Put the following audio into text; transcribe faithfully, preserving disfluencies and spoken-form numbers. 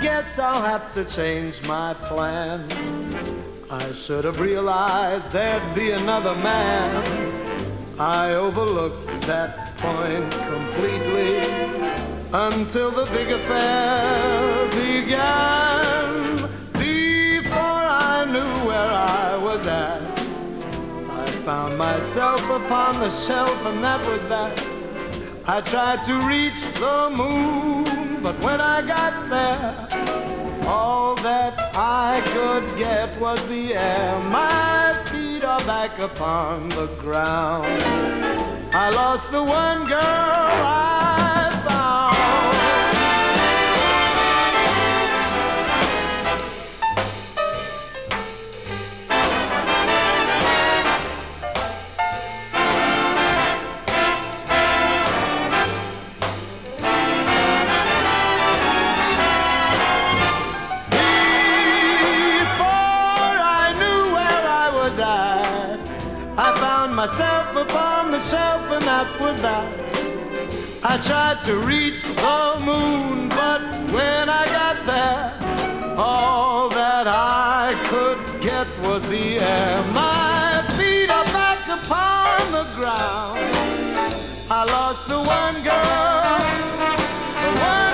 guess I'll have to change my plan. I should have realized there'd be another man. I overlooked that point completely until the big affair began. Before I knew where I was at, I found myself upon the shelf, and that was that. I tried to reach the moon, but when I got there, all that I could get was the air. My feet are back upon the ground. I lost the one girl I found. Myself upon the shelf, and that was that. I tried to reach the moon, but when I got there, all that I could get was the air. My feet are back upon the ground. I lost the one girl, the one